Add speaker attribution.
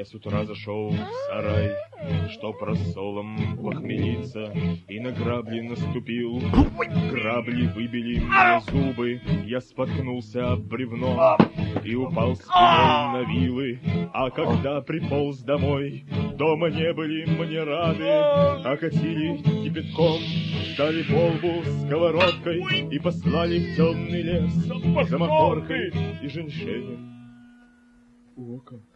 Speaker 1: Я с утра зашел в сарай, чтоб рассолом похмелиться, и на грабли наступил. Грабли выбили мне зубы, я споткнулся об бревно и упал спиной на вилы. А когда приполз домой, дома не были мне рады, окатили кипятком, дали по лбу сковородкой и послали в темный лес за махоркой и женьшенем у ока.